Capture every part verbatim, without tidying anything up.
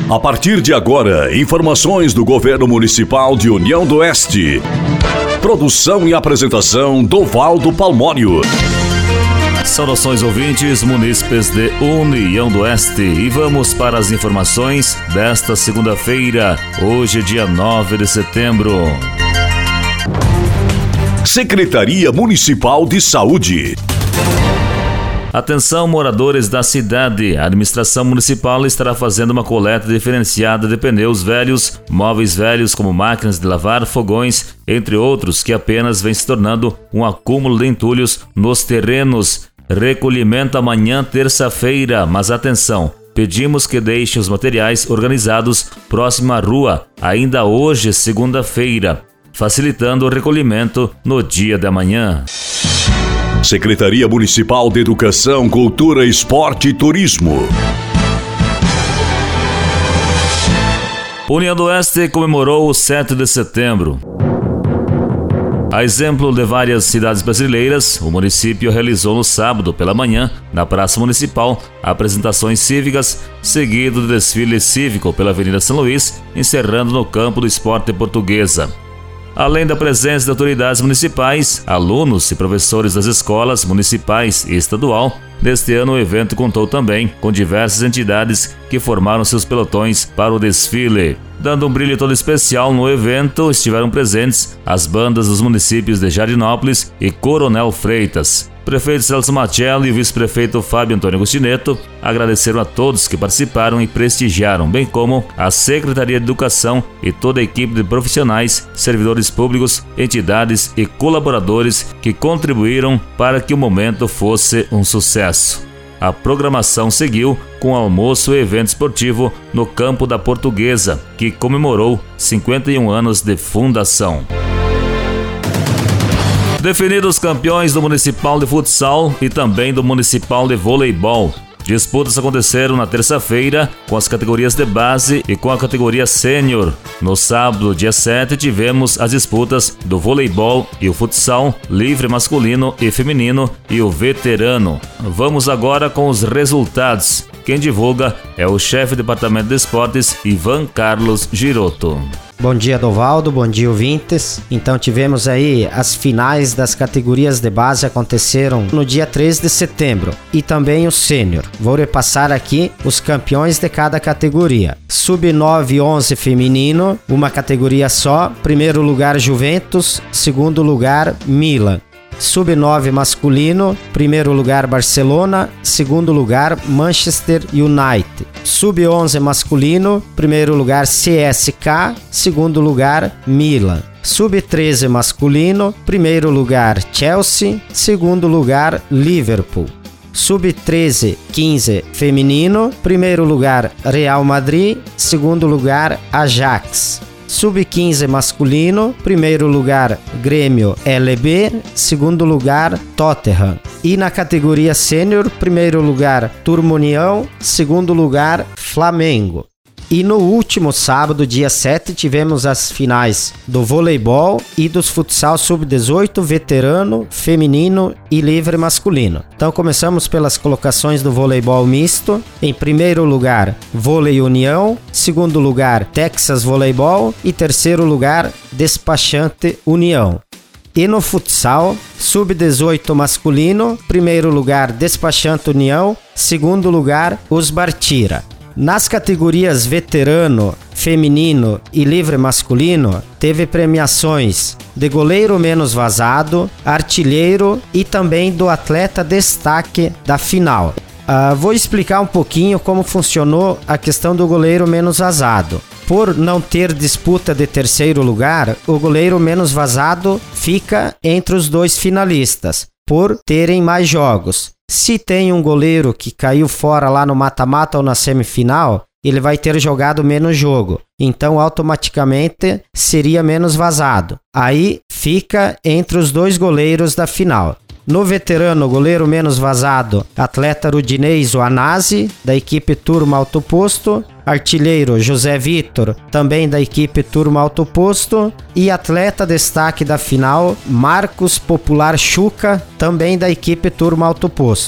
A partir de agora, informações do Governo Municipal de União do Oeste. Produção e apresentação Dovaldo Palmório. Saudações ouvintes, munícipes de União do Oeste, e vamos para as informações desta segunda-feira, hoje dia nove de setembro. Secretaria Municipal de Saúde. Atenção, moradores da cidade. A administração municipal estará fazendo uma coleta diferenciada de pneus velhos, móveis velhos como máquinas de lavar, fogões, entre outros, que apenas vem se tornando um acúmulo de entulhos nos terrenos. Recolhimento amanhã, terça-feira, mas atenção, pedimos que deixem os materiais organizados próximo à rua, ainda hoje, segunda-feira, facilitando o recolhimento no dia de amanhã. Secretaria Municipal de Educação, Cultura, Esporte e Turismo. União do Oeste comemorou o sete de setembro. A exemplo de várias cidades brasileiras, o município realizou no sábado pela manhã, na Praça Municipal, apresentações cívicas, seguido do desfile cívico pela Avenida São Luís, encerrando no Campo do Esporte Portuguesa. Além da presença de autoridades municipais, alunos e professores das escolas municipais e estadual, neste ano o evento contou também com diversas entidades que formaram seus pelotões para o desfile. Dando um brilho todo especial no evento, estiveram presentes as bandas dos municípios de Jardinópolis e Coronel Freitas. Prefeito Celso Machello e o vice-prefeito Fábio Antônio Agostineto agradeceram a todos que participaram e prestigiaram, bem como a Secretaria de Educação e toda a equipe de profissionais, servidores públicos, entidades e colaboradores que contribuíram para que o momento fosse um sucesso. A programação seguiu com almoço e evento esportivo no Campo da Portuguesa, que comemorou cinquenta e um anos de fundação. Definidos campeões do Municipal de Futsal e também do Municipal de Voleibol. Disputas aconteceram na terça-feira com as categorias de base e com a categoria sênior. No sábado, dia sete, tivemos as disputas do voleibol e o futsal, livre masculino e feminino e o veterano. Vamos agora com os resultados. Quem divulga é o chefe do Departamento de Esportes, Ivan Carlos Girotto. Bom dia, Dovaldo, bom dia, ouvintes. Então tivemos aí as finais das categorias de base, aconteceram no dia três de setembro, e também o sênior. Vou repassar aqui os campeões de cada categoria. sub nove e onze feminino, uma categoria só. Primeiro lugar Juventus, segundo lugar Milan. sub nove masculino, primeiro lugar Barcelona, segundo lugar Manchester United. sub onze masculino, primeiro lugar C S K, segundo lugar Milan. sub treze masculino, primeiro lugar Chelsea, segundo lugar Liverpool. sub treze quinze feminino, primeiro lugar Real Madrid, segundo lugar Ajax. sub quinze masculino, primeiro lugar Grêmio L B, segundo lugar Tottenham. E na categoria sênior, primeiro lugar Turma União, segundo lugar Flamengo. E no último sábado, dia sete, tivemos as finais do voleibol e dos futsal sub dezoito, veterano, feminino e livre masculino. Então começamos pelas colocações do voleibol misto. Em primeiro lugar, Vôlei União, segundo lugar, Texas Voleibol e terceiro lugar, Despachante União. E no futsal, sub dezoito masculino, primeiro lugar, Despachante União, segundo lugar, Os Bartira. Nas categorias veterano, feminino e livre masculino, teve premiações de goleiro menos vazado, artilheiro e também do atleta destaque da final. Uh, vou explicar um pouquinho como funcionou a questão do goleiro menos vazado. Por não ter disputa de terceiro lugar, o goleiro menos vazado fica entre os dois finalistas, por terem mais jogos. Se tem um goleiro que caiu fora lá no mata-mata ou na semifinal, ele vai ter jogado menos jogo. Então, automaticamente, seria menos vazado. Aí, fica entre os dois goleiros da final. No veterano, goleiro menos vazado, atleta Rudinei Zoanazzi, da equipe Turma Alto Posto. Artilheiro José Vitor, também da equipe Turma Alto Posto. E atleta destaque da final, Marcos Popular Chuca, também da equipe Turma Alto Posto.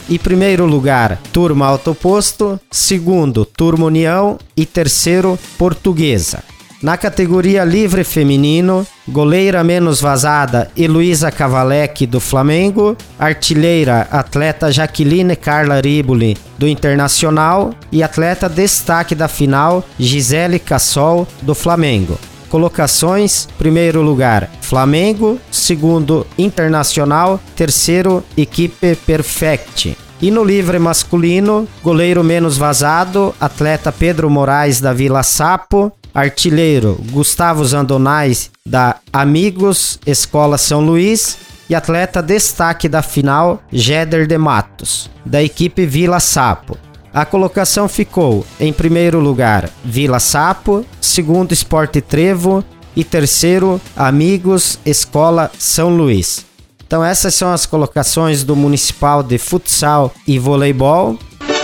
E primeiro lugar, Turma Autoposto, segundo, Turma União e terceiro, Portuguesa. Na categoria livre feminino, goleira menos vazada, Heloísa Cavalec, do Flamengo, artilheira, atleta Jaqueline Carla Riboli, do Internacional, e atleta destaque da final, Gisele Cassol, do Flamengo. Colocações: primeiro lugar, Flamengo, segundo, Internacional, terceiro, Equipe Perfect. E no livre masculino, goleiro menos vazado, atleta Pedro Moraes, da Vila Sapo, artilheiro Gustavo Zandonais, da Amigos Escola São Luís, e atleta destaque da final, Jéder de Matos, da equipe Vila Sapo. A colocação ficou em primeiro lugar, Vila Sapo, segundo, Esporte Trevo e terceiro, Amigos Escola São Luís. Então essas são as colocações do Municipal de Futsal e Voleibol.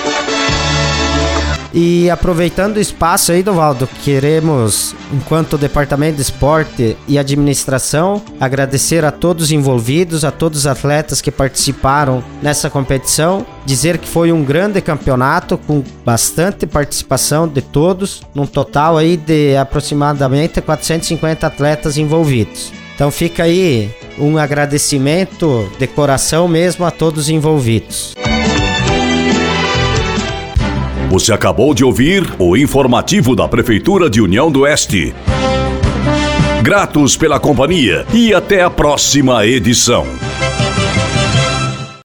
E aproveitando o espaço aí, Dovaldo, queremos, enquanto Departamento de Esporte e Administração, agradecer a todos os envolvidos, a todos os atletas que participaram nessa competição, dizer que foi um grande campeonato com bastante participação de todos, num total aí de aproximadamente quatrocentos e cinquenta atletas envolvidos. Então fica aí um agradecimento de coração mesmo a todos os envolvidos. Você acabou de ouvir o informativo da Prefeitura de União do Oeste. Gratos pela companhia e até a próxima edição.